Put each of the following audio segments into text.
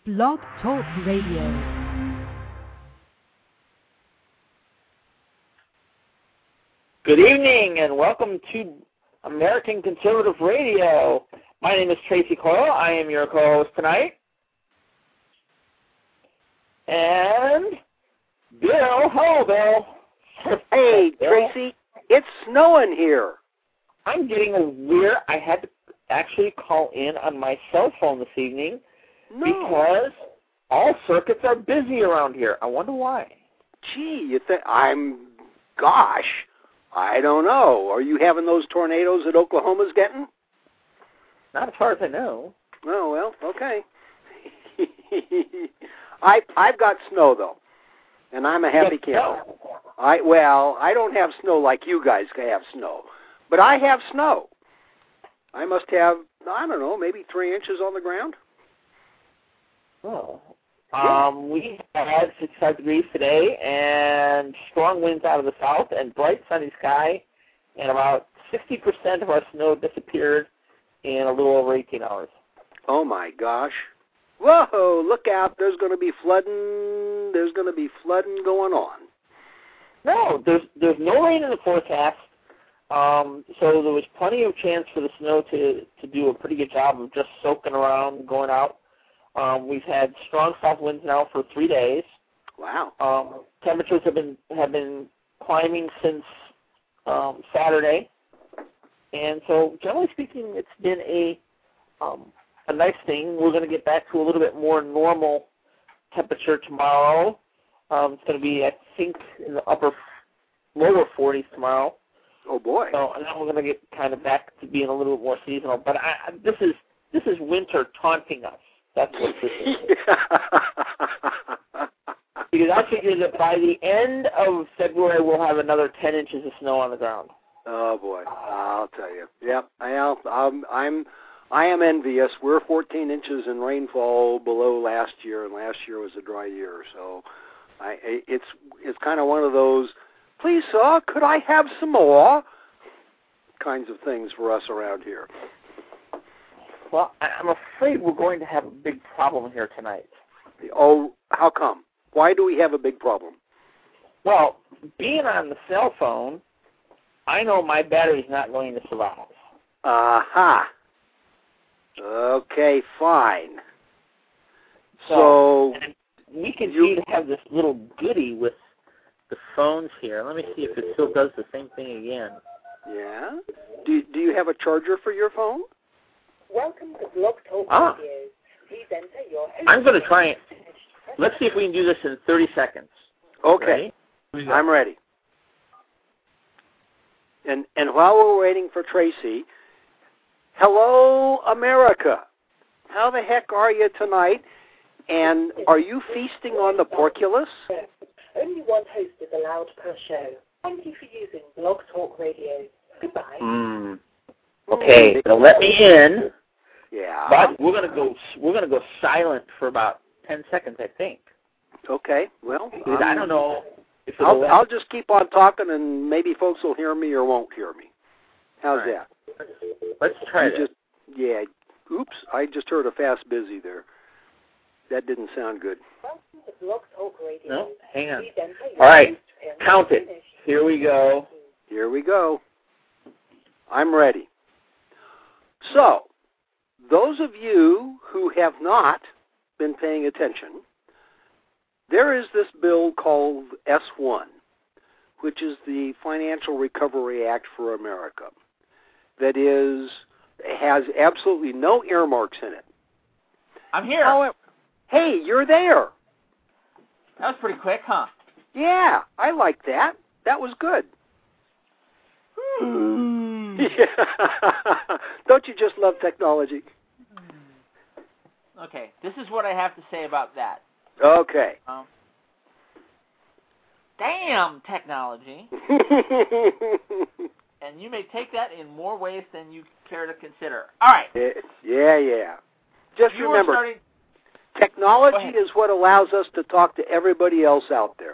Blog Talk Radio. Good evening and welcome to American Conservative Radio. My name is Tracy Coyle. I am your co-host tonight. And Bill, hello Bill. Hey Tracy, it's snowing here. I'm getting a weird, I had to actually call in on my cell phone this evening because all circuits are busy around here. I wonder why. Gee, you think gosh, I don't know. Are you having those tornadoes that Oklahoma's getting? Not as far as I know. Oh, well, okay. I've got snow, though, and I'm a happy camper. I don't have snow like you guys have snow, but I have snow. I must have, I don't know, maybe 3 inches on the ground. Oh. We had 65 degrees today and strong winds out of the south and bright sunny sky, and about 60% of our snow disappeared in a little over 18 hours. Oh, my gosh. Whoa, look out. There's going to be flooding. There's going to be flooding going on. No, there's no rain in the forecast, so there was plenty of chance for the snow to do a pretty good job of just soaking around, going out. We've had strong south winds now for 3 days. Wow. Temperatures have been climbing since Saturday, and so generally speaking, it's been a nice thing. We're going to get back to a little bit more normal temperature tomorrow. It's going to be, I think, in the lower 40s tomorrow. Oh boy! So, and then we're going to get kind of back to being a little bit more seasonal. But this is winter taunting us. That's what this is. Because I figure that by the end of February we'll have another 10 inches of snow on the ground. Oh boy! I'll tell you. Yep. I am envious. We're 14 inches in rainfall below last year, and last year was a dry year. So, it's kind of one of those, please, sir, could I have some more kinds of things for us around here. Well, I'm afraid we're going to have a big problem here tonight. Oh, how come? Why do we have a big problem? Well, being on the cell phone, I know my battery's not going to survive. Aha. Okay, fine. So we continue to have this little goodie with the phones here. Let me see if it still does the same thing again. Yeah? Do you have a charger for your phone? Welcome to Blog Talk Radio. Please enter your host. I'm going to try it. Let's see if we can do this in 30 seconds. Okay. Ready? I'm ready. And while we're waiting for Tracy, hello, America. How the heck are you tonight? And are you feasting on the porculus? Only one host is allowed per show. Thank you for using Blog Talk Radio. Goodbye. Okay, so let me in. Yeah. But we're gonna go silent for about 10 seconds, I think. Okay. Well, I don't know if I'll just keep on talking, and maybe folks will hear me or won't hear me. How's that? Let's try this. Yeah. Oops! I just heard a fast busy there. That didn't sound good. Welcome to Blog Talk Radio. No, hang on. Please enter your All right, host count it. Here we go. Here we go. I'm ready. So, those of you who have not been paying attention, there is this bill called S1, which is the Financial Recovery Act for America, that has absolutely no earmarks in it. I'm here. However, hey, you're there. That was pretty quick, huh? Yeah, I like that. That was good. Don't you just love technology? Okay, this is what I have to say about that. Okay. Damn technology. And you may take that in more ways than you care to consider. All right. Yeah. Just remember, technology is what allows us to talk to everybody else out there.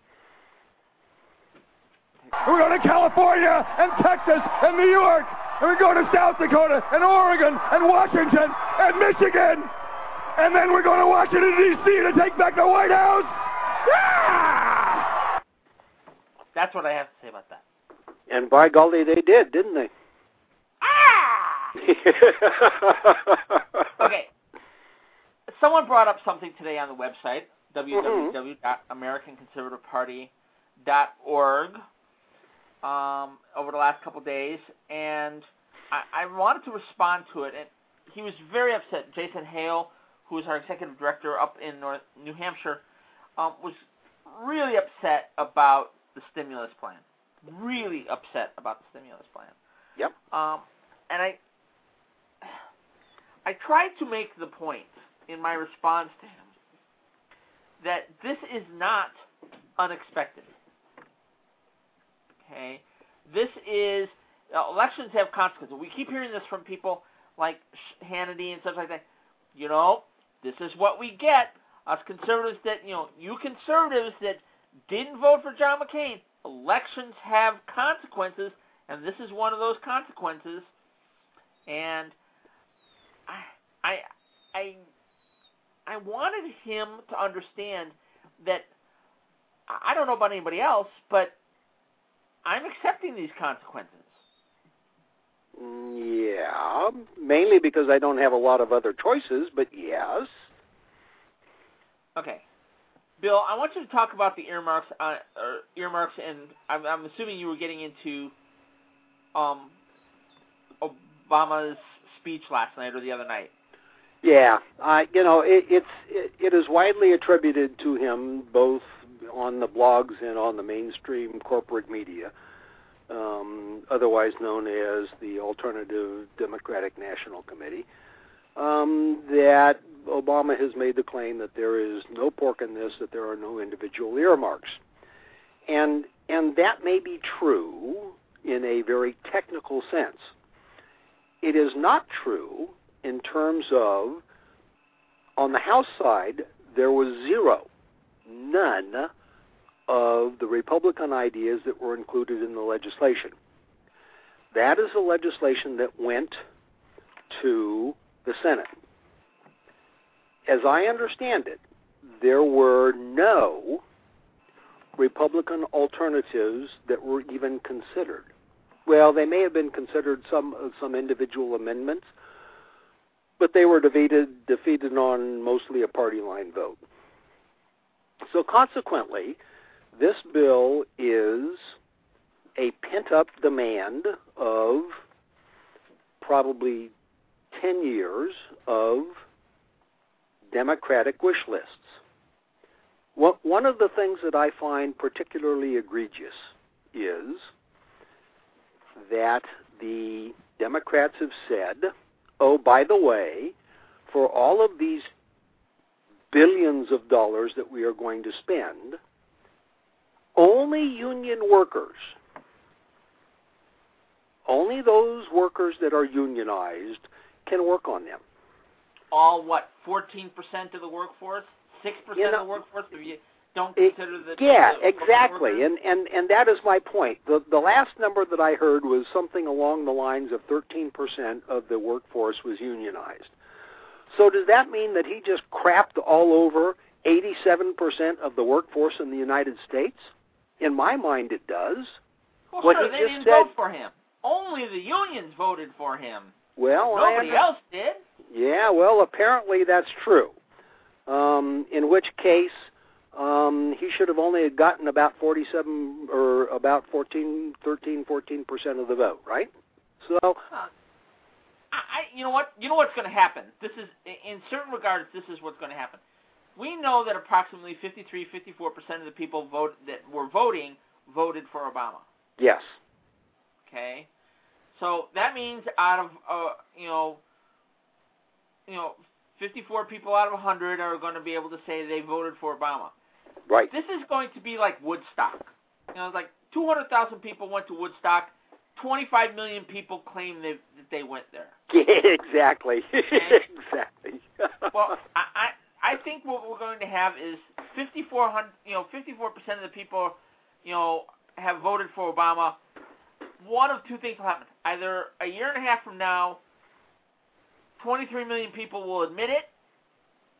We're going to California and Texas and New York, and we go to South Dakota and Oregon and Washington and Michigan. and then we're going to Washington, D.C. to take back the White House. Yeah! That's what I have to say about that. And by golly, they did, didn't they? Okay. Someone brought up something today on the website, www.AmericanConservativeParty.org, over the last couple of days, and I wanted to respond to it, and he was very upset. Jason Hale, who is our executive director up in New Hampshire, was really upset about the stimulus plan. Really upset about the stimulus plan. Yep. And I tried to make the point in my response to him that this is not unexpected. Okay? This is, elections have consequences. We keep hearing this from people like Hannity and stuff like that. You know, this is what we get. Us conservatives that, you conservatives that didn't vote for John McCain, elections have consequences, and this is one of those consequences. And I wanted him to understand that I don't know about anybody else, but I'm accepting these consequences. Yeah, mainly because I don't have a lot of other choices, but yes. Okay. Bill, I want you to talk about the earmarks, and I'm assuming you were getting into Obama's speech last night or the other night. Yeah, it is widely attributed to him both on the blogs and on the mainstream corporate media, otherwise known as the Alternative Democratic National Committee, that Obama has made the claim that there is no pork in this, that there are no individual earmarks. And that may be true in a very technical sense. It is not true in terms of, on the House side, there was none of the Republican ideas that were included in the legislation. That is the legislation that went to the Senate. As I understand it, there were no Republican alternatives that were even considered. Well, they may have been considered some individual amendments, but they were defeated on mostly a party line vote. So consequently, this bill is a pent-up demand of probably 10 years of Democratic wish lists. One of the things that I find particularly egregious is that the Democrats have said, oh, by the way, for all of these billions of dollars that we are going to spend, only union workers, only those workers that are unionized can work on them. All, 14% of the workforce? 6% of the workforce? If you don't consider the... Yeah, the exactly. And that is my point. The last number that I heard was something along the lines of 13% of the workforce was unionized. So does that mean that he just crapped all over 87% of the workforce in the United States? In my mind, it does. Well, sure, they didn't vote for him. Only the unions voted for him. Well, nobody else did. Yeah, well, apparently that's true. In which case, he should have only gotten about 14% of the vote, right? So, you know what? You know what's going to happen. This is, in certain regards, this is what's going to happen. We know that approximately 53-54% of the people that were voting voted for Obama. Yes. Okay. So that means out of 54 people out of 100 are going to be able to say they voted for Obama. Right. This is going to be like Woodstock. It's like 200,000 people went to Woodstock. 25 million people claim that they went there. Exactly. Okay? Exactly. Well, I think what we're going to have is 54% of the people, have voted for Obama. One of two things will happen. Either a year and a half from now, 23 million people will admit it,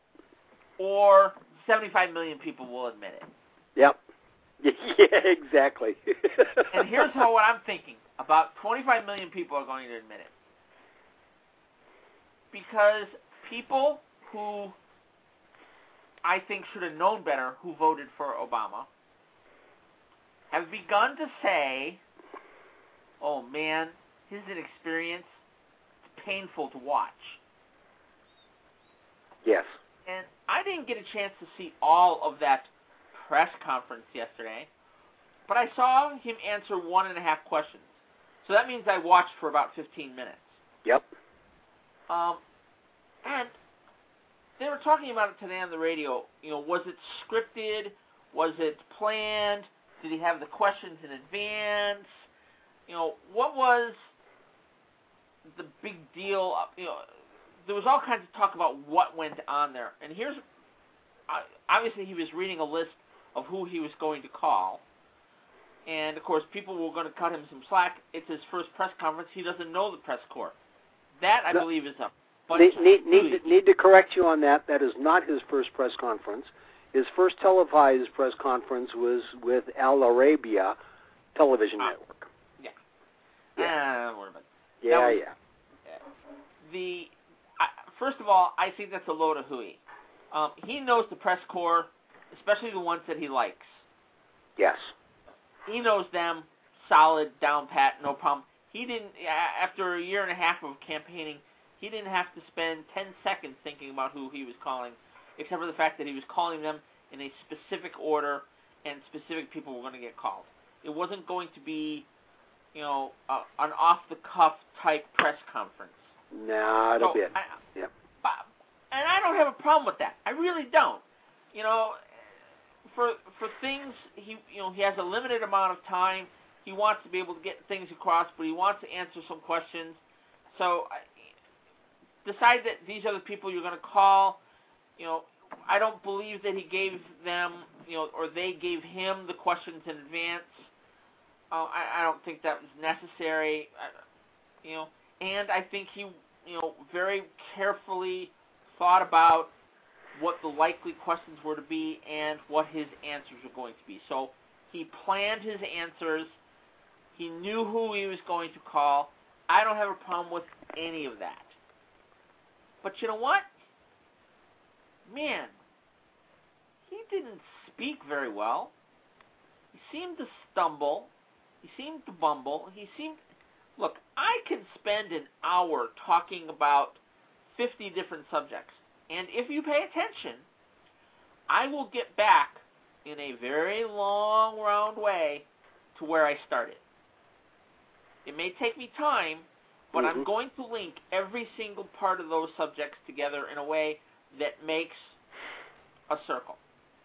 or 75 million people will admit it. Yep. Yeah, exactly. And here's what I'm thinking. About 25 million people are going to admit it. Because people who I think should have known better, who voted for Obama, have begun to say, oh man, his inexperience, it's painful to watch. Yes. And I didn't get a chance to see all of that press conference yesterday, but I saw him answer 1.5 questions. So that means I watched for about 15 minutes. Yep. And they were talking about it today on the radio. Was it scripted? Was it planned? Did he have the questions in advance? What was the big deal? There was all kinds of talk about what went on there. And here's, obviously he was reading a list of who he was going to call. And, of course, people were going to cut him some slack. It's his first press conference. He doesn't know the press corps. That, I believe, is a bunch need to correct you on that. That is not his first press conference. His first televised press conference was with Al Arabiya Television Network. Yeah. First of all, I think that's a load of hooey. He knows the press corps, especially the ones that he likes. Yes. He knows them solid, down pat, no problem. He didn't, after a 1.5 years of campaigning, he didn't have to spend 10 seconds thinking about who he was calling, except for the fact that he was calling them in a specific order, and specific people were going to get called. It wasn't going to be, an off-the-cuff type press conference. Not a bit. Yep. And I don't have a problem with that. I really don't. For things, he has a limited amount of time. He wants to be able to get things across, but he wants to answer some questions. So decide that these are the people you're going to call. I don't believe that he gave them, or they gave him the questions in advance. I don't think that was necessary. And I think he, very carefully thought about what the likely questions were to be and what his answers were going to be. So he planned his answers. He knew who he was going to call. I don't have a problem with any of that. But you know what? Man, he didn't speak very well. He seemed to stumble. He seemed to bumble. Look, I can spend an hour talking about 50 different subjects. And if you pay attention, I will get back in a very long, round way to where I started. It may take me time, but I'm going to link every single part of those subjects together in a way that makes a circle.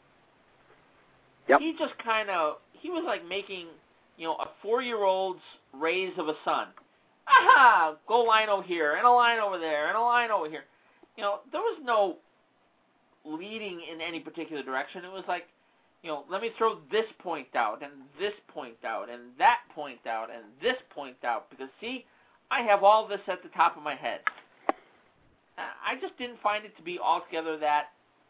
Yep. He just he was like making, a 4-year-old's raise of a son. Aha! Go line over here, and a line over there, and a line over here. There was no leading in any particular direction. It was like, let me throw this point out, and this point out, and that point out, and this point out, because, see, I have all this at the top of my head. I just didn't find it to be altogether that,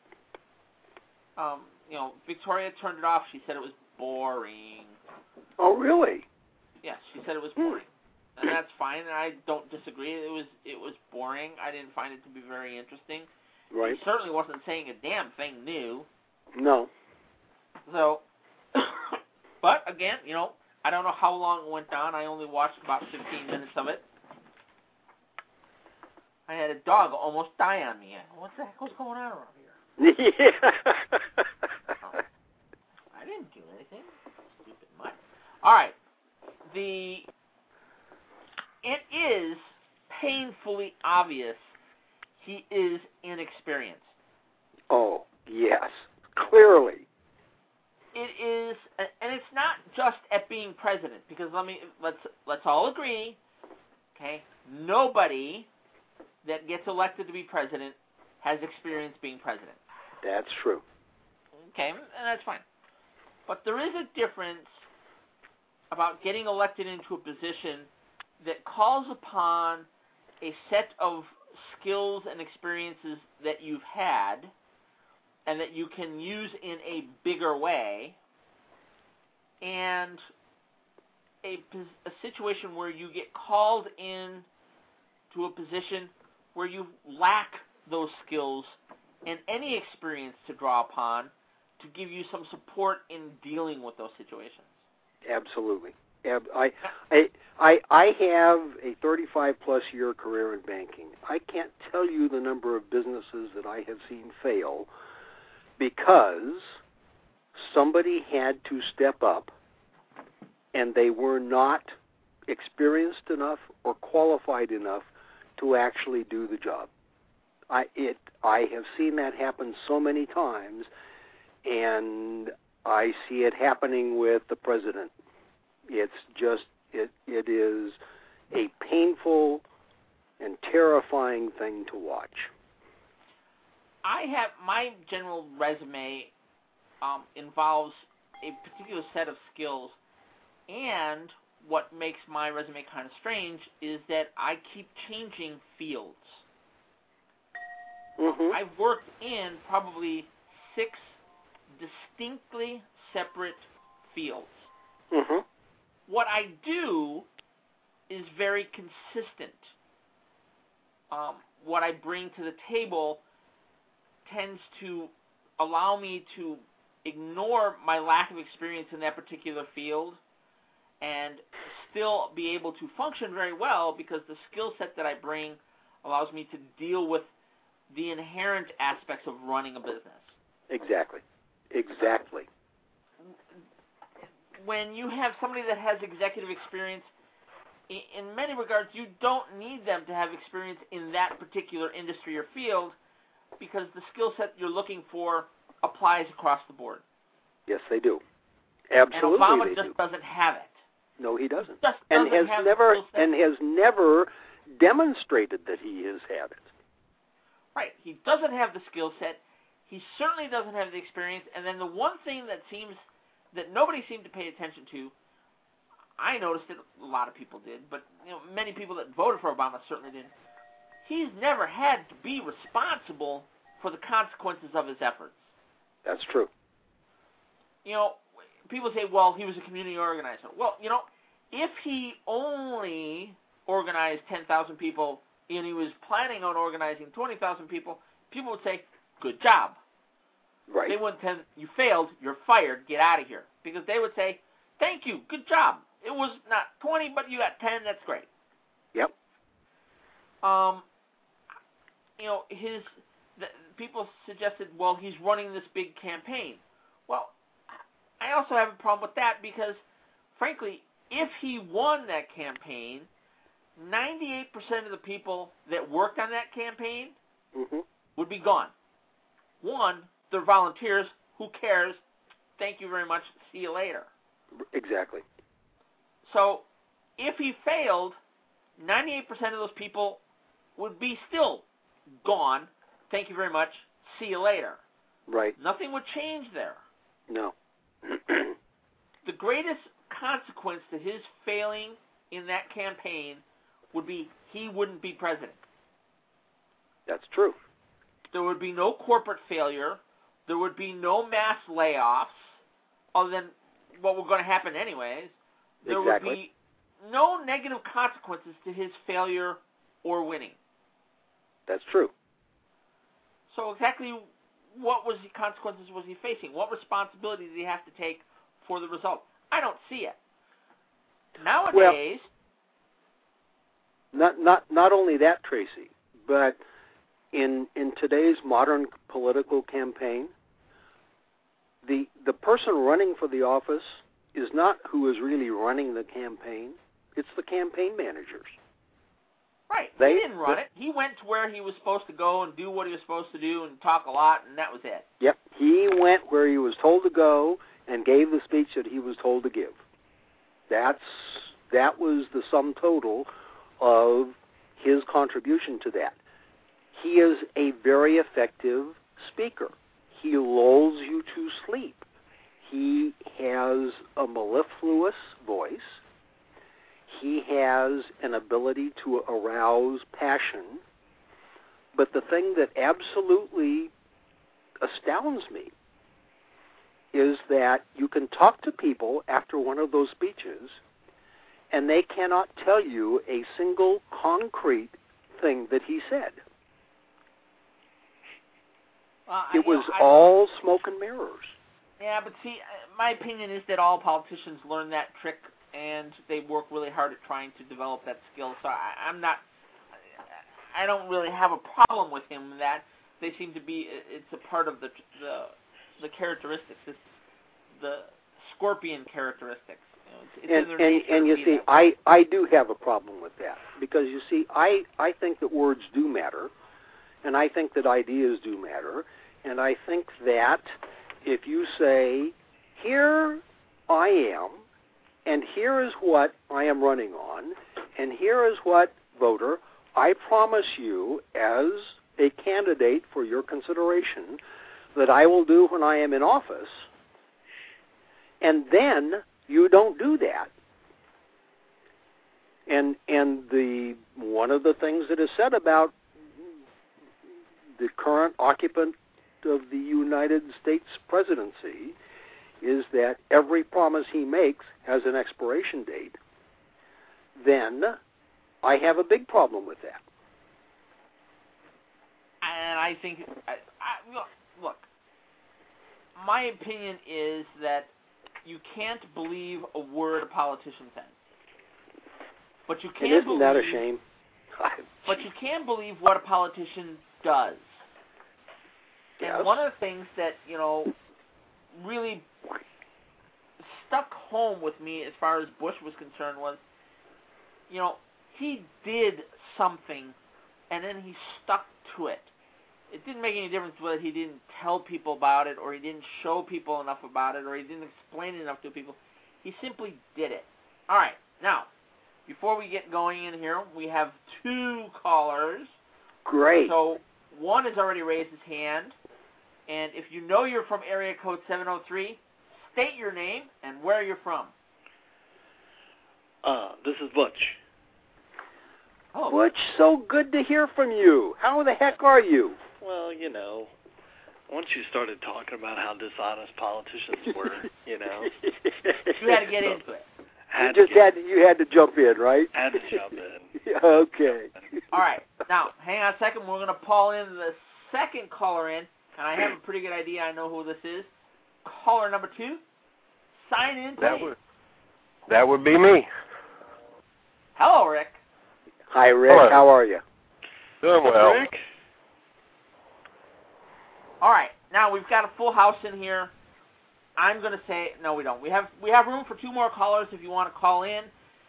Victoria turned it off. She said it was boring. Oh, really? Yes, she said it was boring. And that's fine, and I don't disagree. It was boring. I didn't find it to be very interesting. Right. He certainly wasn't saying a damn thing new. No. So, but again, I don't know how long it went on. I only watched about 15 minutes of it. I had a dog almost die on me. What the heck was going on around here? Yeah. I didn't do anything. Stupid mutt. All right. It is painfully obvious he is inexperienced. Oh, yes. Clearly. It is, and it's not just at being president, because let's all agree, okay, nobody that gets elected to be president has experience being president. That's true. Okay, and that's fine. But there is a difference about getting elected into a position that calls upon a set of skills and experiences that you've had and that you can use in a bigger way, and a situation where you get called in to a position where you lack those skills and any experience to draw upon to give you some support in dealing with those situations. Absolutely. I have a 35-plus year career in banking. I can't tell you the number of businesses that I have seen fail because somebody had to step up and they were not experienced enough or qualified enough to actually do the job. I have seen that happen so many times, and I see it happening with the president. It's just, it is a painful and terrifying thing to watch. I have, my general resume involves a particular set of skills, and what makes my resume kind of strange is that I keep changing fields. Mm-hmm. I've worked in probably 6 distinctly separate fields. Mm-hmm. What I do is very consistent. What I bring to the table tends to allow me to ignore my lack of experience in that particular field and still be able to function very well because the skill set that I bring allows me to deal with the inherent aspects of running a business. Exactly. When you have somebody that has executive experience, in many regards, you don't need them to have experience in that particular industry or field because the skill set you're looking for applies across the board. Yes, they do. Absolutely, and Obama they just do. doesn't have it. No, he doesn't. And has never demonstrated that he has had it. Right. He doesn't have the skill set. He certainly doesn't have the experience. And then the one thing that nobody seemed to pay attention to, I noticed it, a lot of people did, but many people that voted for Obama certainly did. He's never had to be responsible for the consequences of his efforts. That's true. People say, well, he was a community organizer. Well, if he only organized 10,000 people and he was planning on organizing 20,000 people, people would say, good job. Right. They wouldn't tell you failed, you're fired, get out of here. Because they would say, thank you, good job. It was not 20, but you got 10, that's great. Yep. People suggested, well, he's running this big campaign. Well, I also have a problem with that because, frankly, if he won that campaign, 98% of the people that worked on that campaign would be gone. One, they're volunteers. Who cares? Thank you very much. See you later. Exactly. So if he failed, 98% of those people would be still gone. Thank you very much. See you later. Right. Nothing would change there. No. The greatest consequence to his failing in that campaign would be he wouldn't be president. That's true. There would be no corporate failure. There would be no mass layoffs, other than what were going to happen anyways. There would be no negative consequences to his failure or winning. That's true. So exactly what consequences was he facing? What responsibility did he have to take for the result? I don't see it. Nowadays... Well, not only that, Tracy, but in today's modern political campaign, the person running for the office is not who is really running the campaign. It's the campaign managers. Right. He didn't run it. He went to where he was supposed to go and do what he was supposed to do and talk a lot, and that was it. Yep. He went where he was told to go and gave the speech that he was told to give. That was the sum total of his contribution to that. He is a very effective speaker. He lulls you to sleep. He has a mellifluous voice. He has an ability to arouse passion. But the thing that absolutely astounds me is that you can talk to people after one of those speeches, and they cannot tell you a single concrete thing that he said. It was all smoke and mirrors. Yeah, but see, my opinion is that all politicians learn that trick, and they work really hard at trying to develop that skill. So I don't really have a problem with him in that. They seem to be, it's a part of the characteristics. It's the scorpion characteristics. And you see, I do have a problem with that, because you see, I think that words do matter, and I think that ideas do matter, and I think that if you say, here I am, and here is what I am running on, and here is what, voter, I promise you as a candidate for your consideration that I will do when I am in office, and then you don't do that. And one of the things that is said about the current occupant of the United States presidency is that every promise he makes has an expiration date, then I have a big problem with that. And I think, look, my opinion is that you can't believe a word a politician says. But you can isn't that a shame? But you can believe what a politician does. Yes. And one of the things that, really stuck home with me as far as Bush was concerned was, he did something and then he stuck to it. It didn't make any difference whether he didn't tell people about it or he didn't show people enough about it or he didn't explain it enough to people. He simply did it. All right. Now, before we get going in here, we have 2 callers. Great. So one has already raised his hand. And if you know you're from area code 703, state your name and where you're from. This is Butch. Oh, Butch, so good to hear from you. How the heck are you? Well, once you started talking about how dishonest politicians were, You had to get into it. You had to jump in, right? Had to jump in. Okay. All right. Now, hang on a second. We're going to pull in the second caller in, and I have a pretty good idea. I know who this is. Caller number 2. Sign in, please. That would be me. Hello, Rick. Hi, Rick. Hello. How are you? Doing well. Rick? All right. Now, we've got a full house in here. I'm going to say, no, we don't. We have room for 2 more callers if you want to call in.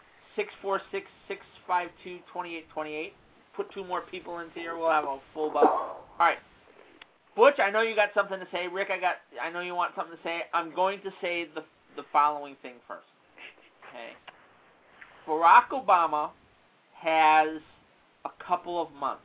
646-652-2828. Put 2 more people into here. We'll have a full bus. All right. Butch, I know you got something to say. Rick, I know you want something to say. I'm going to say the following thing first. Okay. Barack Obama has a couple of months.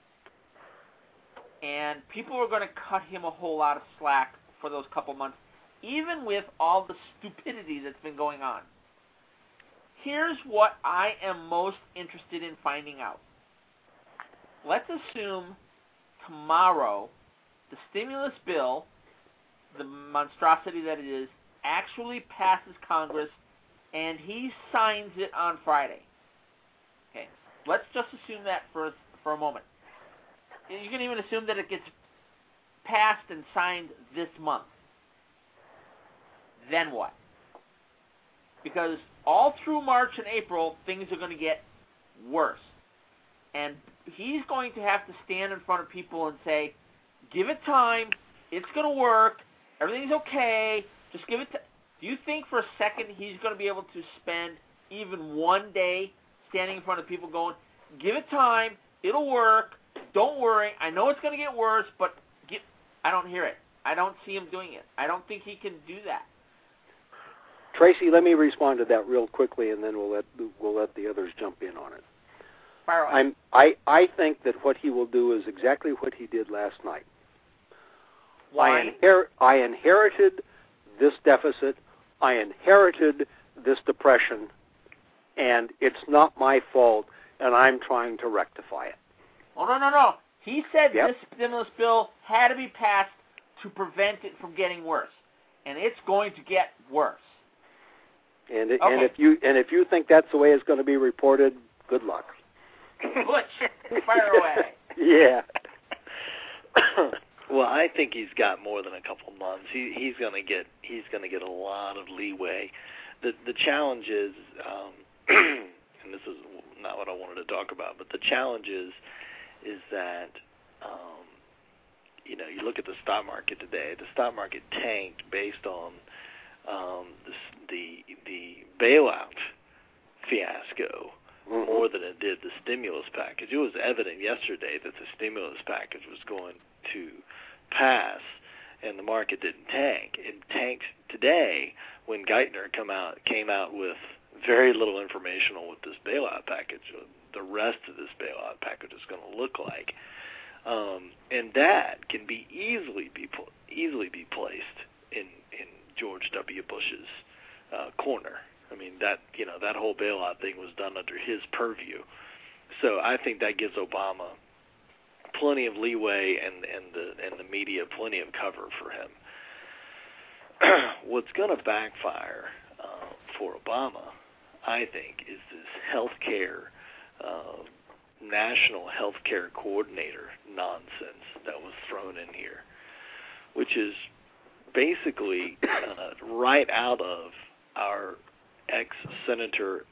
And people are going to cut him a whole lot of slack for those couple months, even with all the stupidity that's been going on. Here's what I am most interested in finding out. Let's assume tomorrow the stimulus bill, the monstrosity that it is, actually passes Congress and he signs it on Friday. Okay, let's just assume that for a moment. You can even assume that it gets passed and signed this month. Then what? Because all through March and April, things are going to get worse. And he's going to have to stand in front of people and say, give it time, it's going to work, everything's okay, just give it time. Do you think for a second he's going to be able to spend even one day standing in front of people going, give it time, it'll work, don't worry, I know it's going to get worse, but I don't hear it. I don't see him doing it. I don't think he can do that. Tracy, let me respond to that real quickly, and then we'll let the others jump in on it. Fire away. I think that what he will do is exactly what he did last night. Why? I inherited this deficit. I inherited this depression, and it's not my fault, and I'm trying to rectify it. Oh, no. He said This stimulus bill had to be passed to prevent it from getting worse. And it's going to get worse. And if you think that's the way it's going to be reported, good luck. Butch, fire away. Yeah. Well, I think he's got more than a couple months. He's going to get a lot of leeway. The challenge is, and this is not what I wanted to talk about, but the challenge is that you look at the stock market today. The stock market tanked based on the bailout fiasco more than it did the stimulus package. It was evident yesterday that the stimulus package was going to pass, and the market didn't tank. It tanked today when Geithner came out with very little information on what this bailout package, the rest of this bailout package is going to look like. And that can be easily be placed in George W. Bush's corner. I mean, that whole bailout thing was done under his purview. So I think that gives Obama plenty of leeway and the media plenty of cover for him. What's going to backfire for Obama, I think, is this healthcare national healthcare coordinator nonsense that was thrown in here, which is basically right out of our ex-Senator,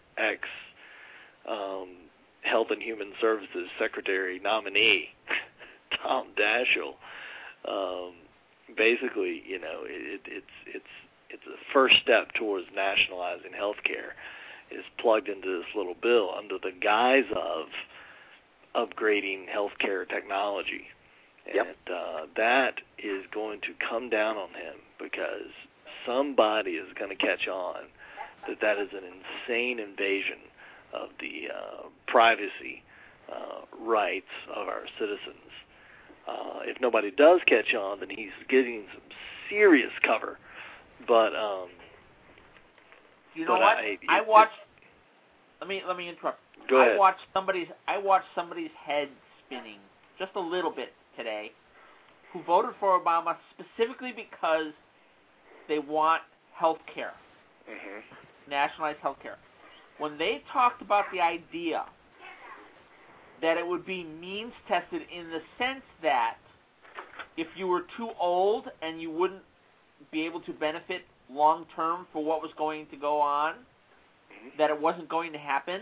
Health and Human Services Secretary nominee, Tom Daschle. Basically, it's a first step towards nationalizing healthcare is plugged into this little bill under the guise of upgrading healthcare technology. Yep. And that is going to come down on him because somebody is going to catch on that is an insane invasion of the privacy rights of our citizens. If nobody does catch on, then he's getting some serious cover. But you know what? I watched. Let me interrupt. Go ahead. I watched somebody's head spinning just a little bit today, who voted for Obama specifically because they want health care, nationalized health care. When they talked about the idea that it would be means tested in the sense that if you were too old and you wouldn't be able to benefit long term for what was going to go on, that it wasn't going to happen.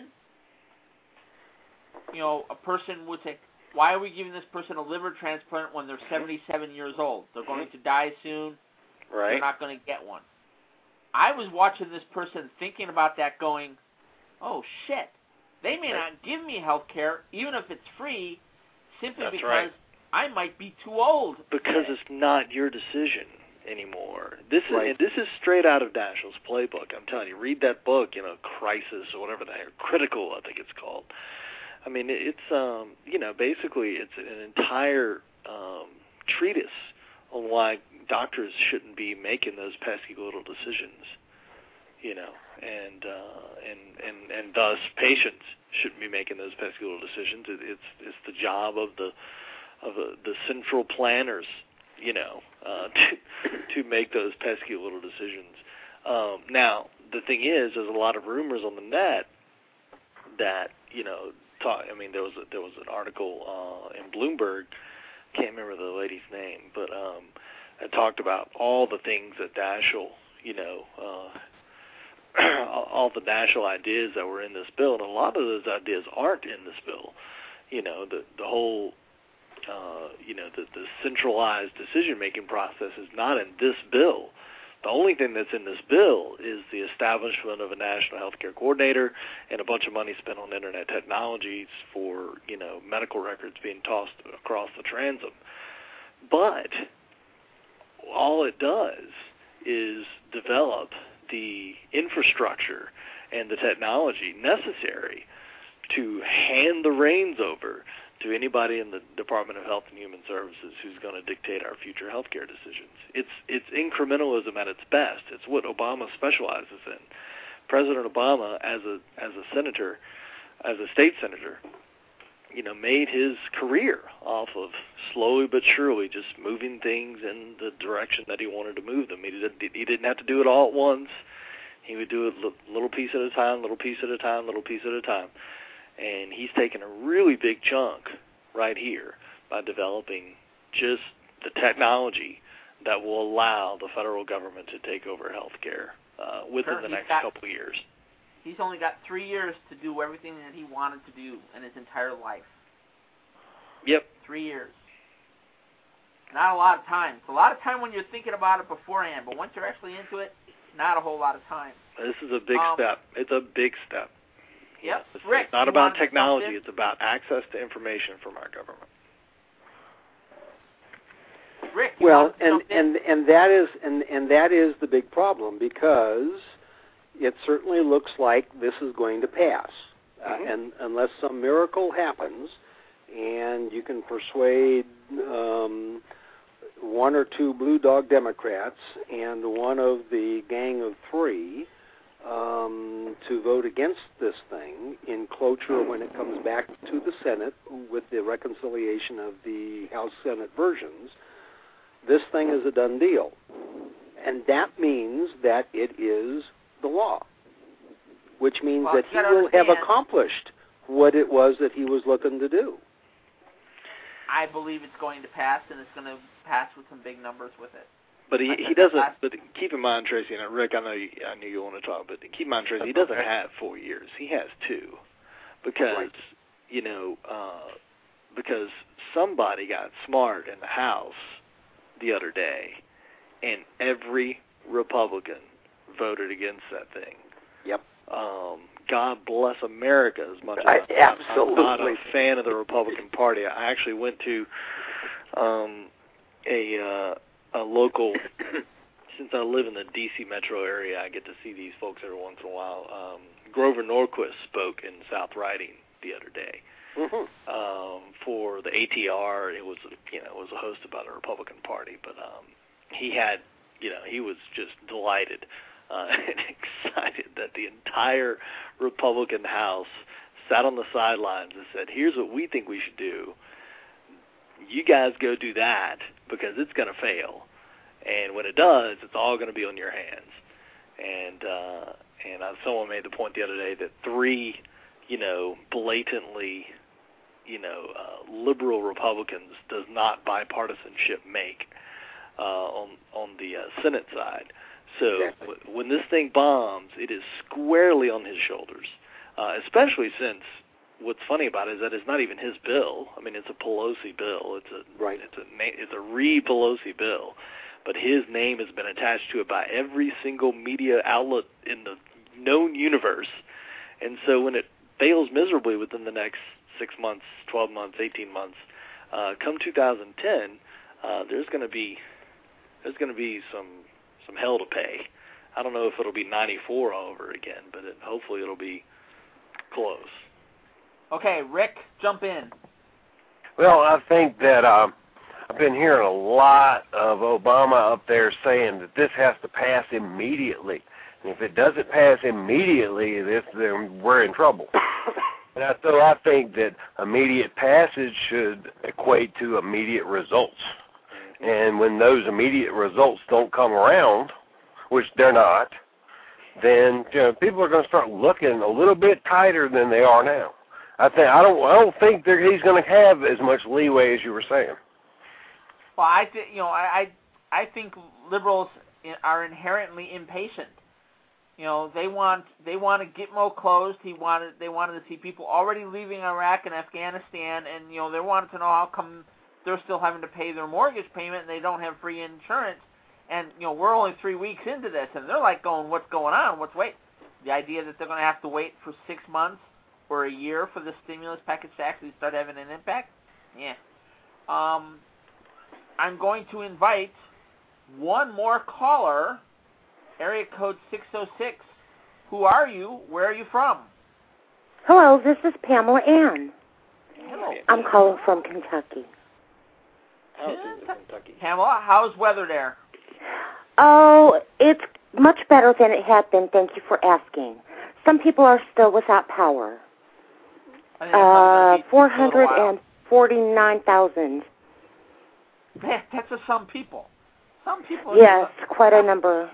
A person would say, why are we giving this person a liver transplant when they're 77 years old? They're going to die soon. Right. They're not going to get one. I was watching this person thinking about that going, oh, shit. They may not give me health care, even if it's free, simply because I might be too old. Because it's not your decision anymore. This is straight out of Daschle's playbook. I'm telling you, read that book, Crisis or whatever the heck, Critical, I think it's called. I mean, it's basically it's an entire treatise on why doctors shouldn't be making those pesky little decisions, and thus patients shouldn't be making those pesky little decisions. It's the job of the central planners, to make those pesky little decisions. Now, the thing is, there's a lot of rumors on the net that there was an article in Bloomberg, can't remember the lady's name, but it talked about all the things that Daschle, all the Daschle ideas that were in this bill, and a lot of those ideas aren't in this bill. The whole the centralized decision-making process is not in this bill. The only thing that's in this bill is the establishment of a national healthcare coordinator and a bunch of money spent on internet technologies for, medical records being tossed across the transom. But all it does is develop the infrastructure and the technology necessary to hand the reins over to anybody in the Department of Health and Human Services who's going to dictate our future healthcare decisions. It's incrementalism at its best. It's what Obama specializes in. President Obama, as a senator, as a state senator, made his career off of slowly but surely just moving things in the direction that he wanted to move them. He didn't have to do it all at once. He would do it little piece at a time, little piece at a time, little piece at a time. And he's taken a really big chunk right here by developing just the technology that will allow the federal government to take over health care within the next couple of years. He's only got 3 years to do everything that he wanted to do in his entire life. Yep. 3 years. Not a lot of time. It's a lot of time when you're thinking about it beforehand, but once you're actually into it, not a whole lot of time. This is a big step. It's a big step. Yep. Rick, it's not about technology. It's about access to information from our government. Rick, well, and that is the big problem, because it certainly looks like this is going to pass, and unless some miracle happens, and you can persuade one or two Blue Dog Democrats and one of the Gang of Three to vote against this thing in cloture when it comes back to the Senate with the reconciliation of the House-Senate versions. This thing is a done deal, and that means that it is the law, which means that he will have accomplished what it was that he was looking to do. I believe it's going to pass, and it's going to pass with some big numbers with it. But he doesn't. But keep in mind, Tracy, and Rick, I knew you want to talk, but keep in mind, Tracy, he doesn't have 4 years. He has 2, because because somebody got smart in the House the other day, and every Republican voted against that thing. Yep. God bless America as much as I'm not a fan of the Republican Party. I actually went to a local, since I live in the D.C. metro area, I get to see these folks every once in a while. Grover Norquist spoke in South Riding the other day. For the ATR. It was a host about the Republican Party, but he had, he was just delighted and excited that the entire Republican House sat on the sidelines and said, here's what we think we should do. You guys go do that, because it's going to fail. And when it does, it's all going to be on your hands. And someone made the point the other day that 3, blatantly, liberal Republicans does not bipartisanship make on the Senate side. So when this thing bombs, it is squarely on his shoulders, especially since what's funny about it is that it's not even his bill. I mean, it's a Pelosi bill. It's a re-Pelosi bill, but his name has been attached to it by every single media outlet in the known universe. And so when it fails miserably within the next 6 months, 12 months, 18 months, come 2010, there's going to be some hell to pay. I don't know if it'll be 94 all over again, but hopefully it'll be close. Okay, Rick, jump in. Well, I think that I've been hearing a lot of Obama up there saying that this has to pass immediately. And if it doesn't pass immediately, then we're in trouble. And so I think that immediate passage should equate to immediate results. And when those immediate results don't come around, which they're not, then people are going to start looking a little bit tighter than they are now. I don't think he's going to have as much leeway as you were saying. Well, I think liberals are inherently impatient. They want to Gitmo closed. They wanted to see people already leaving Iraq and Afghanistan, and they wanted to know how come they're still having to pay their mortgage payment and they don't have free insurance. And we're only 3 weeks into this, and they're like going, "What's going on? The idea that they're going to have to wait for 6 months or a year for the stimulus package to actually start having an impact? Yeah. I'm going to invite one more caller, area code 606. Who are you? Where are you from? Hello, this is Pamela Ann. Hello. I'm calling from Kentucky. Kentucky. Pamela, how's weather there? Oh, it's much better than it had been. Thank you for asking. Some people are still without power. I think that's probably gonna be a little while. 449,000. That's just some people. Some people. Yes, quite a number.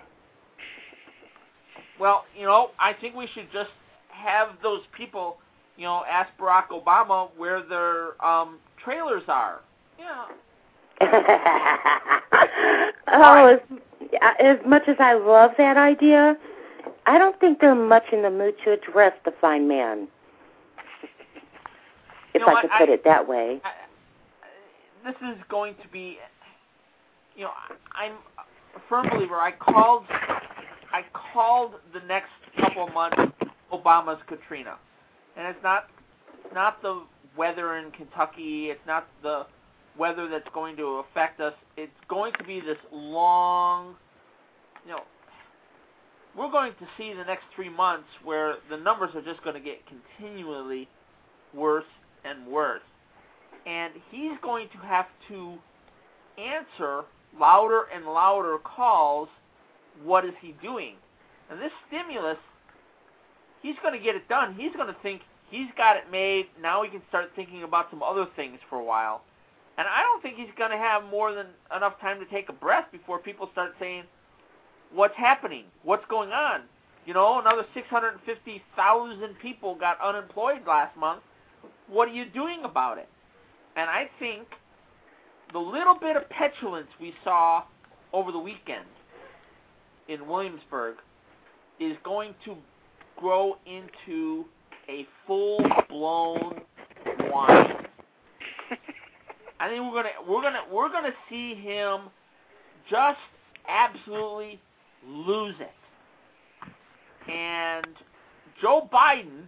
Well, I think we should just have those people, ask Barack Obama where their trailers are. Oh, as much as I love that idea, I don't think they're much in the mood to address the fine man. If I could put it that way. This is going to be, I'm a firm believer. I called the next couple of months Obama's Katrina, and it's not the weather in Kentucky. It's not the weather that's going to affect us. It's going to be this long, we're going to see the next 3 months where the numbers are just going to get continually worse and worse. And he's going to have to answer louder and louder calls. What is he doing? And this stimulus, he's going to get it done. He's going to think he's got it made. Now he can start thinking about some other things for a while. And I don't think he's going to have more than enough time to take a breath before people start saying, what's happening? What's going on? Another 650,000 people got unemployed last month. What are you doing about it? And I think the little bit of petulance we saw over the weekend in Williamsburg is going to grow into a full-blown whine. I think we're gonna see him just absolutely lose it. And Joe Biden,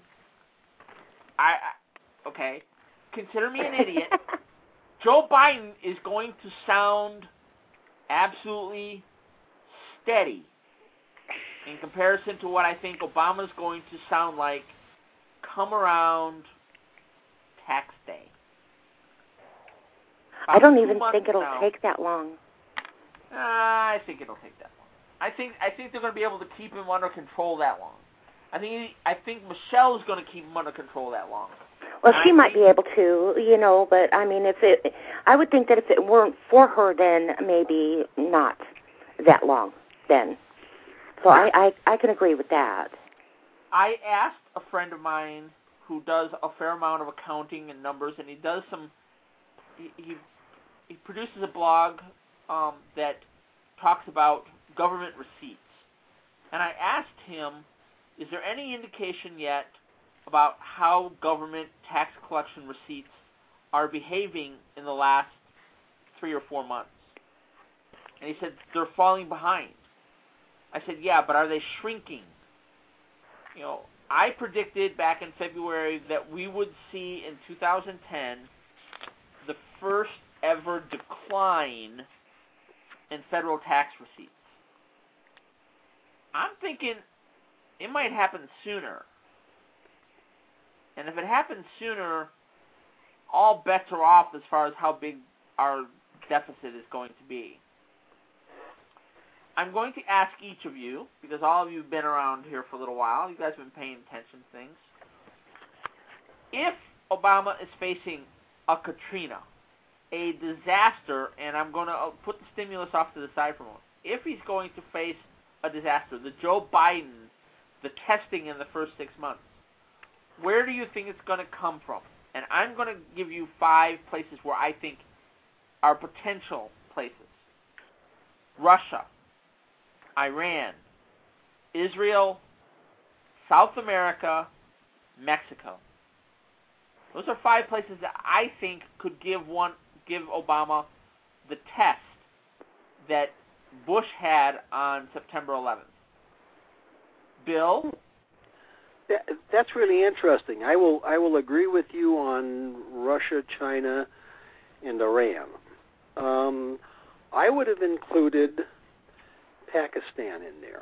okay, consider me an idiot. Joe Biden is going to sound absolutely steady in comparison to what I think Obama's going to sound like come around tax day. I don't even think it'll take that long. I think it'll take that long. I think they're going to be able to keep him under control that long. I think Michelle's going to keep him under control that long. Well, she might be able to, but I mean, I would think that if it weren't for her, then maybe not that long. Then, so I can agree with that. I asked a friend of mine who does a fair amount of accounting and numbers, and he does some. He produces a blog that talks about government receipts, and I asked him, is there any indication yet about how government tax collection receipts are behaving in the last 3 or 4 months? And he said, they're falling behind. I said, yeah, but are they shrinking? I predicted back in February that we would see in 2010 the first ever decline in federal tax receipts. I'm thinking it might happen sooner. And if it happens sooner, all bets are off as far as how big our deficit is going to be. I'm going to ask each of you, because all of you have been around here for a little while, you guys have been paying attention to things. If Obama is facing a Katrina, a disaster, and I'm going to put the stimulus off to the side for a moment. If he's going to face a disaster, the Joe Biden, the testing in the first 6 months, where do you think it's going to come from? And I'm going to give you 5 places where I think are potential places. Russia, Iran, Israel, South America, Mexico. Those are 5 places that I think could give Obama the test that Bush had on September 11th. Bill? That's really interesting. I will agree with you on Russia, China, and Iran. I would have included Pakistan in there,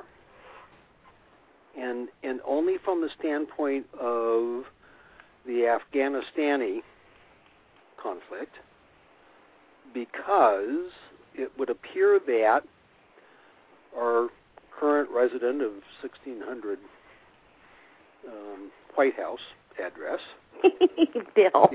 and only from the standpoint of the Afghanistani conflict, because it would appear that our current resident of 1,600 White House address. Bill.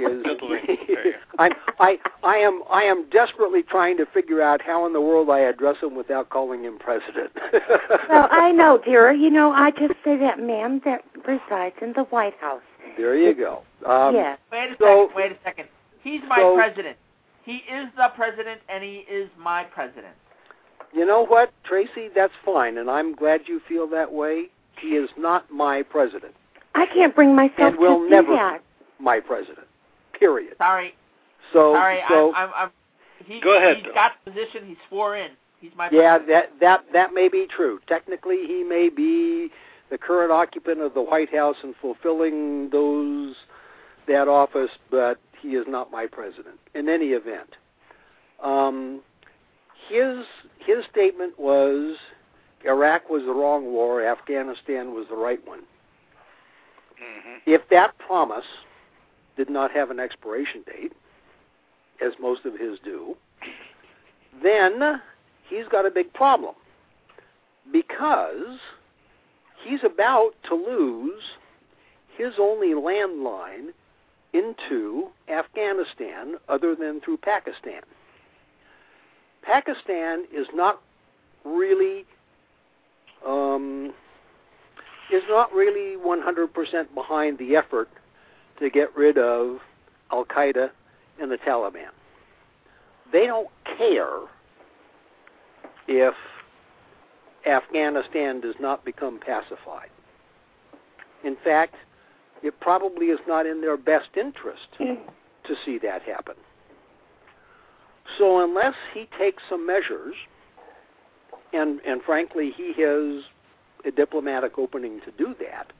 I am desperately trying to figure out how in the world I address him without calling him president. Well, I know, dear. I just say that man that resides in the White House. There you go. Yeah. Wait a second. He's my president. He is the president, and he is my president. You know what, Tracy? That's fine, and I'm glad you feel that way. He is not my president. I can't bring myself and will to never do that. Be my president. Period. Sorry. So Go ahead. He's Bill. got the position. He swore in. He's my president. Yeah, that may be true. Technically, he may be the current occupant of the White House and fulfilling that office, but he is not my president. In any event, his statement was Iraq was the wrong war, Afghanistan was the right one. Mm-hmm. If that promise did not have an expiration date, as most of his do, then he's got a big problem, because he's about to lose his only landline into Afghanistan other than through Pakistan. Pakistan is not really 100% behind the effort to get rid of Al-Qaeda and the Taliban. They don't care if Afghanistan does not become pacified. In fact, it probably is not in their best interest to see that happen. So unless he takes some measures, and frankly he has a diplomatic opening to do that,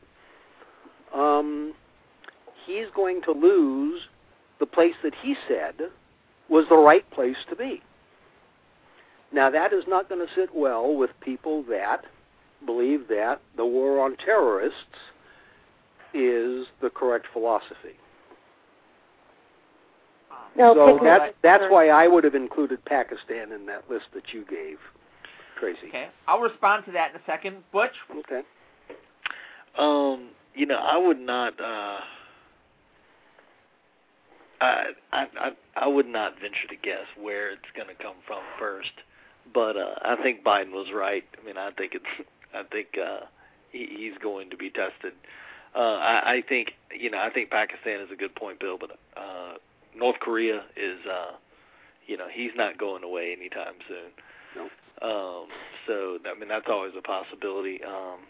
he's going to lose the place that he said was the right place to be. Now that is not going to sit well with people that believe that the war on terrorists is the correct philosophy. No, so that's why I would have included Pakistan in that list that you gave, Tracy. Okay, I'll respond to that in a second. Butch? Okay. I would not. I would not venture to guess where it's going to come from first, but I think Biden was right. I mean, I think he's going to be tested. I think Pakistan is a good point, Bill, but North Korea is, he's not going away anytime soon. No. So I mean, that's always a possibility.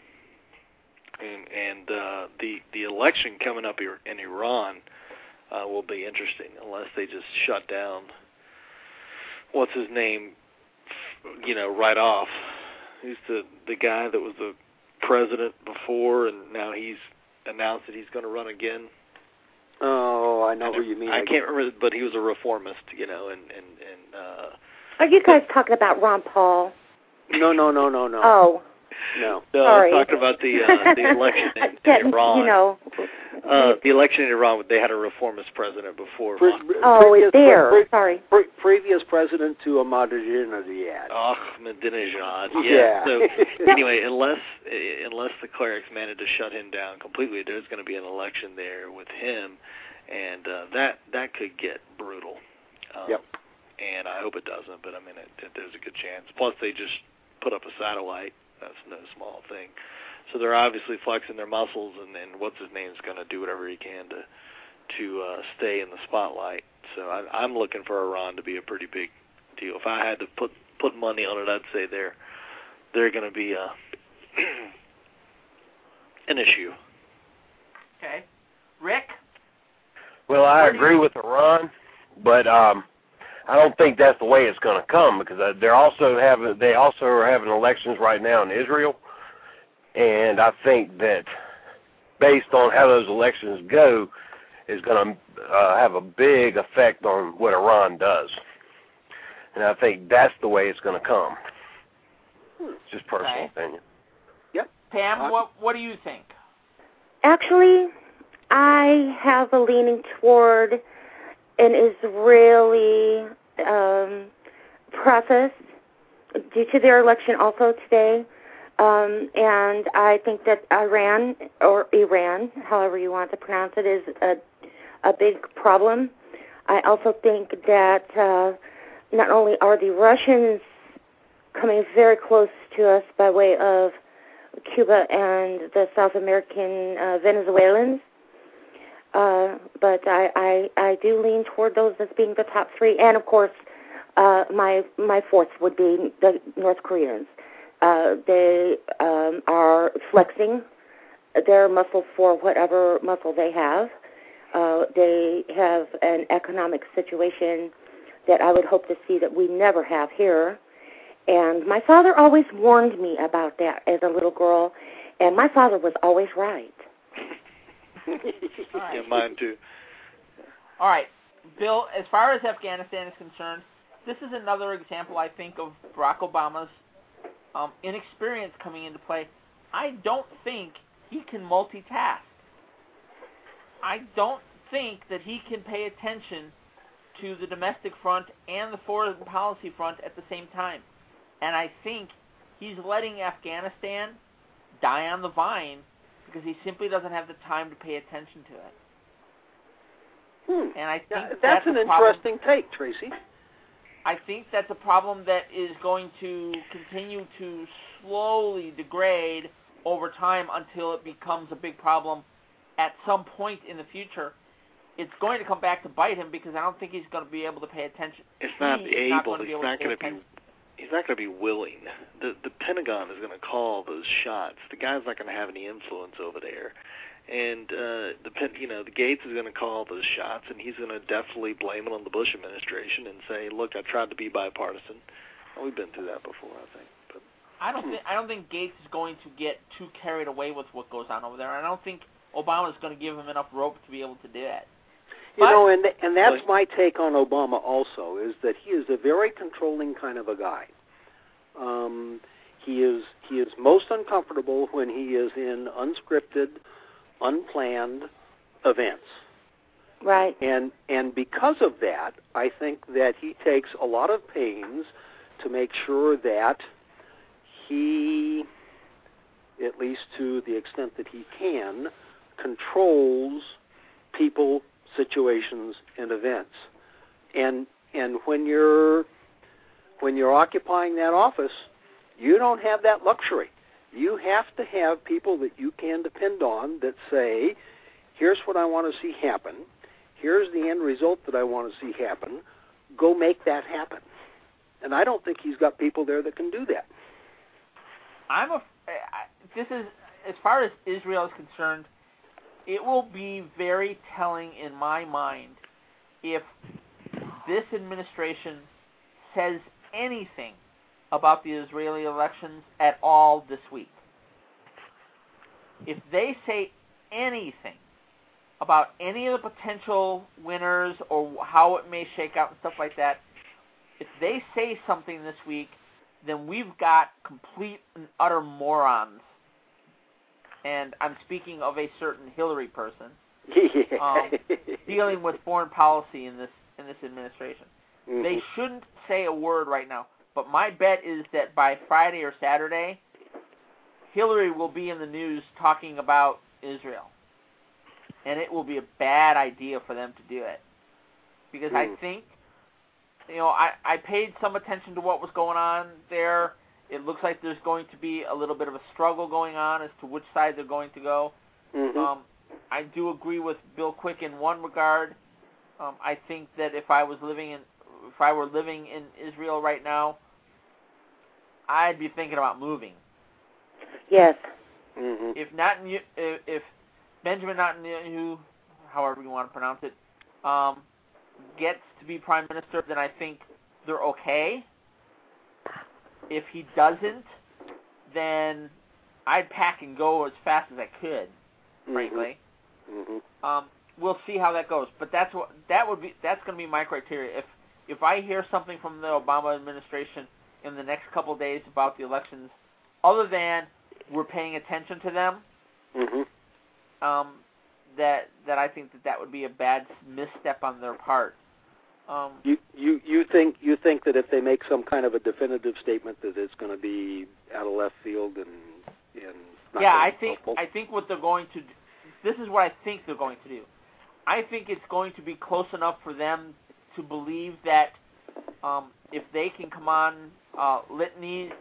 And the election coming up in Iran will be interesting unless they just shut down what's his name, right off. He's the guy that was the president before, and now he's announced that he's going to run again. Oh, I know who you mean. I can't remember, but he was a reformist, and Are you guys talking about Ron Paul? No. Oh. No. Sorry. I was talking about the election in Iran. The election in Iran, they had a reformist president before. Sorry. Previous president to Ahmadinejad. Ahmadinejad. Yeah. So anyway, unless the clerics manage to shut him down completely, there's going to be an election there with him, and that could get brutal. Yep. And I hope it doesn't, but I mean, there's a good chance. Plus, they just put up a satellite. That's no small thing. So they're obviously flexing their muscles, and what's his name's going to do whatever he can to stay in the spotlight. So I'm looking for Iran to be a pretty big deal. If I had to put money on it, I'd say they're going to be an issue. Okay, Rick. Well, I agree with Iran, but I don't think that's the way it's going to come, because they also are having elections right now in Israel, and I think that based on how those elections go, is going to have a big effect on what Iran does, and I think that's the way it's going to come. Just personal opinion. Yep. Pam, what do you think? Actually, I have a leaning toward an Israeli process due to their election also today. And I think that Iran, or Iran, however you want to pronounce it, is a big problem. I also think that not only are the Russians coming very close to us by way of Cuba and the South American Venezuelans, but I do lean toward those as being the top three. And, of course, my fourth would be the North Koreans. They are flexing their muscle for whatever muscle they have. They have an economic situation that I would hope to see that we never have here. And my father always warned me about that as a little girl, and my father was always right. Yeah, mine too. All right, Bill, as far as Afghanistan is concerned, this is another example, I think, of Barack Obama's inexperience coming into play. I don't think he can multitask. I don't think that he can pay attention to the domestic front and the foreign policy front at the same time. And I think he's letting Afghanistan die on the vine because he simply doesn't have the time to pay attention to it. And I think that's an interesting take, Tracy. I think that's a problem that is going to continue to slowly degrade over time until it becomes a big problem at some point in the future. It's going to come back to bite him because I don't think he's going to be able to pay attention. He's not going to be willing. The Pentagon is going to call those shots. The guy's not going to have any influence over there. And the Gates is going to call those shots, and he's going to definitely blame it on the Bush administration and say, "Look, I tried to be bipartisan." Well, we've been through that before, I think. But I don't think Gates is going to get too carried away with what goes on over there. I don't think Obama is going to give him enough rope to be able to do that. And that's my take on Obama also, is that he is a very controlling kind of a guy. He is most uncomfortable when he is in unscripted, unplanned events. Right. And because of that, I think that he takes a lot of pains to make sure that he, at least to the extent that he can, controls people, situations, and events. And when you're occupying that office, you don't have that luxury. You have to have people that you can depend on that say, here's what I want to see happen. Here's the end result that I want to see happen. Go make that happen. And I don't think he's got people there that can do that. This is, as far as Israel is concerned, it will be very telling in my mind if this administration says anything about the Israeli elections at all this week. If they say anything about any of the potential winners or how it may shake out and stuff like that, if they say something this week, then we've got complete and utter morons. And I'm speaking of a certain Hillary person dealing with foreign policy in this administration. Mm-hmm. They shouldn't say a word right now. But my bet is that by Friday or Saturday, Hillary will be in the news talking about Israel. And it will be a bad idea for them to do it. Because I think, I paid some attention to what was going on there. It looks like there's going to be a little bit of a struggle going on as to which side they're going to go. Mm-hmm. I do agree with Bill Quick in one regard. I think that if I were living in Israel right now, I'd be thinking about moving. Yes. Mm-hmm. If Benjamin Netanyahu, however you want to pronounce it, gets to be prime minister, then I think they're okay. If he doesn't, then I'd pack and go as fast as I could, frankly. Mm-hmm. We'll see how that goes. But that's going to be my criteria. If I hear something from the Obama administration in the next couple of days about the elections, other than we're paying attention to them, that I think that would be a bad misstep on their part. You think that if they make some kind of a definitive statement that it's going to be out of left field and and not yeah, very helpful. I think what they're going to do, this is what I think they're going to do. I think it's going to be close enough for them to believe that if they can come on Livni,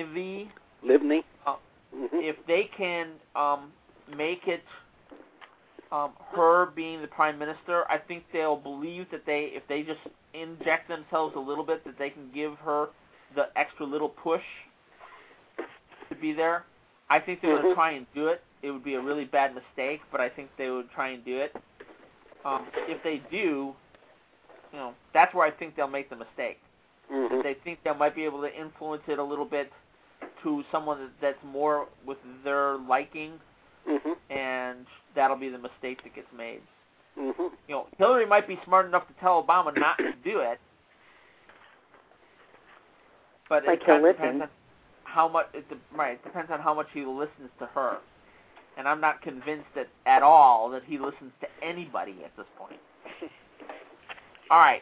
if they can make it her being the prime minister, I think they'll believe that if they just inject themselves a little bit, that they can give her the extra little push to be there. I think they're going to try and do it. It would be a really bad mistake, but I think they would try and do it. If they do, that's where I think they'll make the mistake. If they think they might be able to influence it a little bit to someone that's more with their liking, and that'll be the mistake that gets made. Hillary might be smart enough to tell Obama not to do it, but it kind of depends on how much. It depends on how much he listens to her, and I'm not convinced that at all that he listens to anybody at this point. All right.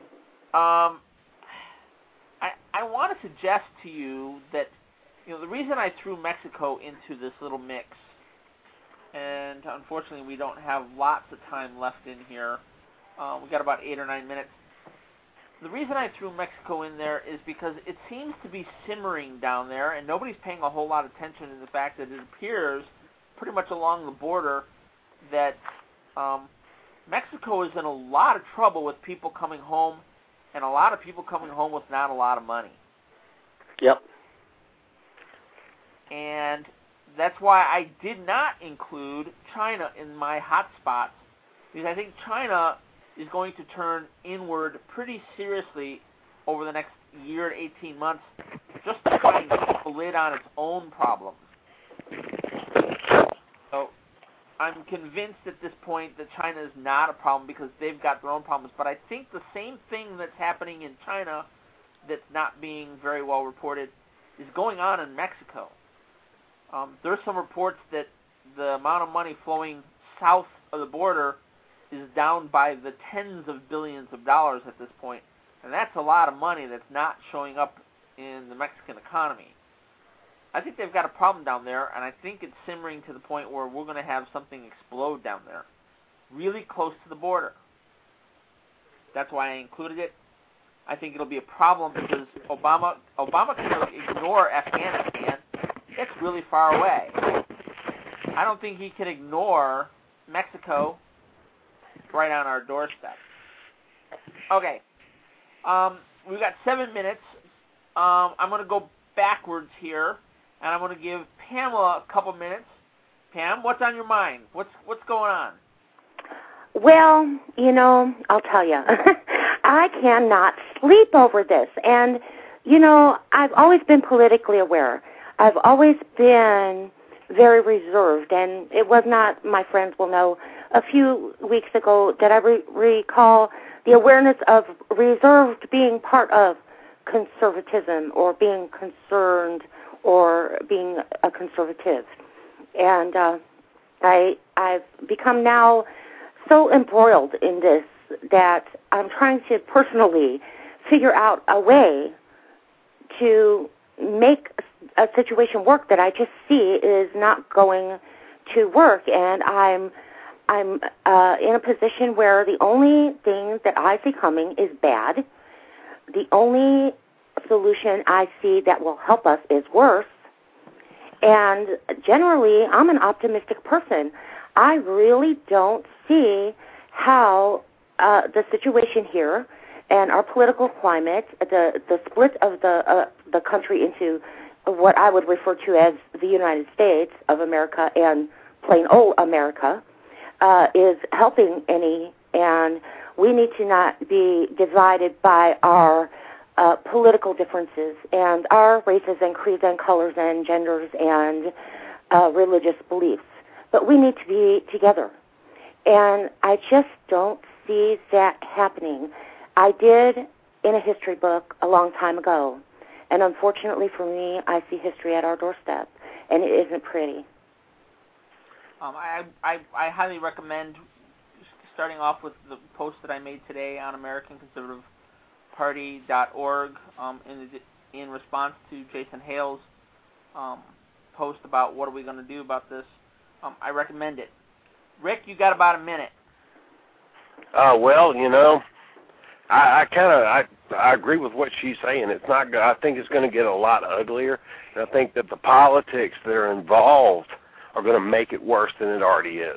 I want to suggest to you that the reason I threw Mexico into this little mix, and unfortunately we don't have lots of time left in here. We got about 8 or 9 minutes. The reason I threw Mexico in there is because it seems to be simmering down there, and nobody's paying a whole lot of attention to the fact that it appears pretty much along the border that Mexico is in a lot of trouble with people coming home, and a lot of people coming home with not a lot of money. Yep. And that's why I did not include China in my hot spots, because I think China is going to turn inward pretty seriously over the next year to 18 months just to try and keep the lid on its own problems. So I'm convinced at this point that China is not a problem because they've got their own problems. But I think the same thing that's happening in China that's not being very well reported is going on in Mexico. There's some reports that the amount of money flowing south of the border is down by the tens of billions of dollars at this point. And that's a lot of money that's not showing up in the Mexican economy. I think they've got a problem down there, and I think it's simmering to the point where we're going to have something explode down there, really close to the border. That's why I included it. I think it'll be a problem because Obama can ignore Afghanistan. It's really far away. I don't think he can ignore Mexico right on our doorstep. Okay. We've got 7 minutes. I'm going to go backwards here, and I'm going to give Pamela a couple minutes. Pam, what's on your mind? What's going on? Well, I'll tell you. I cannot sleep over this. And, I've always been politically aware. I've always been very reserved, and it was not, my friends will know, a few weeks ago that I recall the awareness of reserved being part of conservatism or being concerned or being a conservative. And I've become now so embroiled in this that I'm trying to personally figure out a way to make a situation work that I just see is not going to work. And I'm in a position where the only thing that I see coming is bad. The only solution I see that will help us is worse. And generally, I'm an optimistic person. I really don't see how the situation here and our political climate, the split of the country into what I would refer to as the United States of America and plain old America, is helping any, and we need to not be divided by our political differences and our races and creeds and colors and genders and religious beliefs. But we need to be together. And I just don't see that happening. I did in a history book a long time ago. And unfortunately for me, I see history at our doorstep, and it isn't pretty. I highly recommend starting off with the post that I made today on AmericanConservativeParty.org in response to Jason Hale's post about what are we going to do about this, I recommend it. Rick, you got about a minute. Well, I agree with what she's saying. It's not good. I think it's going to get a lot uglier, and I think that the politics that are involved are going to make it worse than it already is.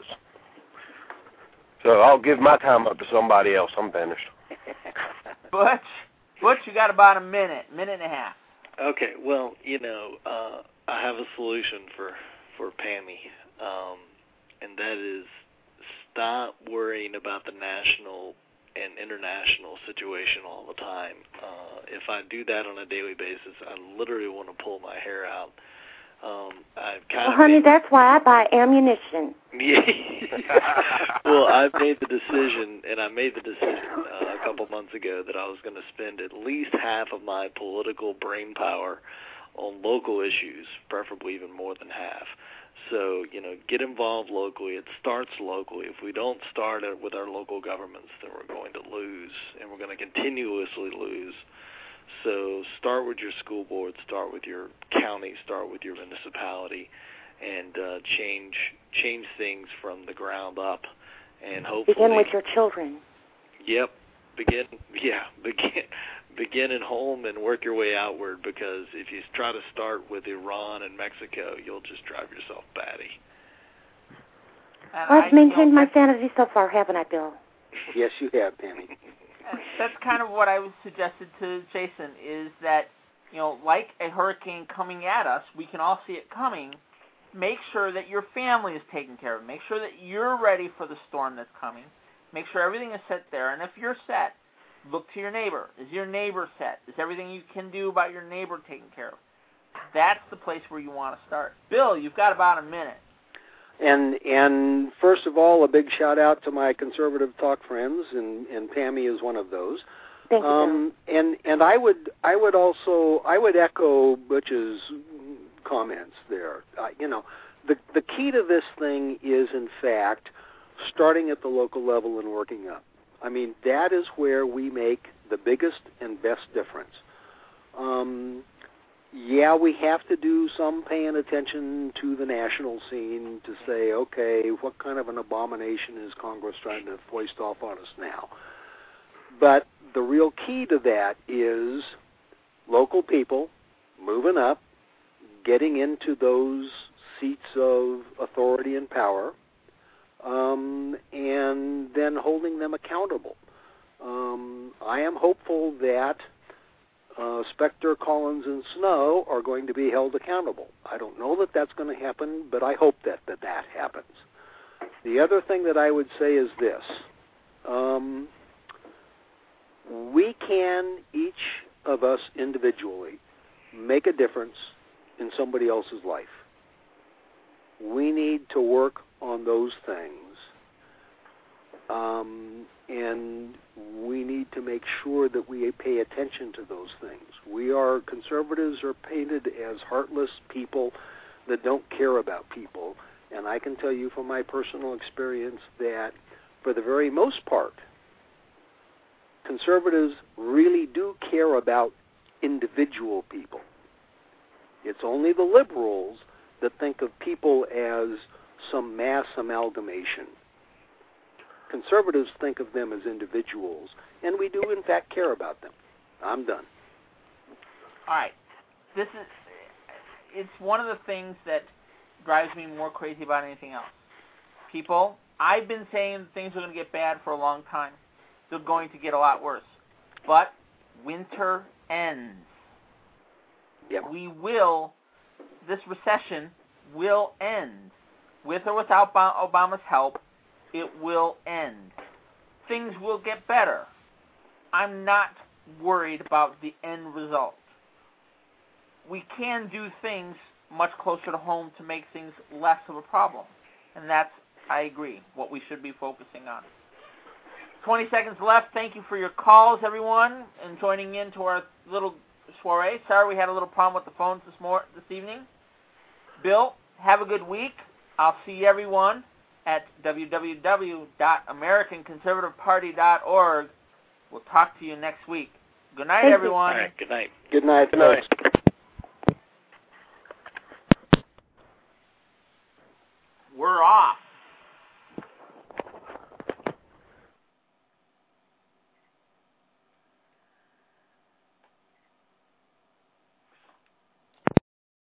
So I'll give my time up to somebody else. I'm finished. Butch, you got about a minute and a half. Okay, well, I have a solution for Pammy, and that is stop worrying about the national and international situation all the time. If I do that on a daily basis, I literally want to pull my hair out. Honey, that's why I buy ammunition. Well, I've made the decision, and I made the decision a couple months ago that I was going to spend at least half of my political brain power on local issues, preferably even more than half. So, get involved locally. It starts locally. If we don't start it with our local governments, then we're going to lose, and we're going to continuously lose. So start with your school board, start with your county, start with your municipality, and change things from the ground up. And hopefully begin with your children. Yep. Begin at home and work your way outward, because if you try to start with Iran and Mexico, you'll just drive yourself batty. Well, I've maintained my sanity so far, haven't I, Bill? Yes, you have, Pammy. That's kind of what I suggested to Jason, is that, like a hurricane coming at us, we can all see it coming. Make sure that your family is taken care of. Make sure that you're ready for the storm that's coming. Make sure everything is set there. And if you're set, look to your neighbor. Is your neighbor set? Is everything you can do about your neighbor taken care of? That's the place where you want to start. Bill, you've got about a minute. And first of all, a big shout out to my conservative talk friends, and Pammy is one of those. Thank you. And I would echo Butch's comments there. The key to this thing is, in fact, starting at the local level and working up. I mean, that is where we make the biggest and best difference. Yeah, we have to do some paying attention to the national scene to say, okay, what kind of an abomination is Congress trying to foist off on us now? But the real key to that is local people moving up, getting into those seats of authority and power, and then holding them accountable. I am hopeful that Specter, Collins, and Snow are going to be held accountable. I don't know that that's going to happen, but I hope that happens. The other thing that I would say is this. We can, each of us individually, make a difference in somebody else's life. We need to work on those things. And we need to make sure that we pay attention to those things. Conservatives are painted as heartless people that don't care about people. And I can tell you from my personal experience that for the very most part, conservatives really do care about individual people. It's only the liberals that think of people as some mass amalgamation. Conservatives think of them as individuals, and we do, in fact, care about them. I'm done. All right. It's one of the things that drives me more crazy about anything else. People, I've been saying things are going to get bad for a long time. They're going to get a lot worse. But winter ends. Yep. This recession will end. With or without Obama's help, it will end. Things will get better. I'm not worried about the end result. We can do things much closer to home to make things less of a problem. And that's, I agree, what we should be focusing on. 20 seconds left. Thank you for your calls, everyone, and joining in to our little soiree. Sorry we had a little problem with the phones this evening. Bill, have a good week. I'll see everyone at www.americanconservativeparty.org. We'll talk to you next week. Good night, everyone. All right, good night. Good night, folks.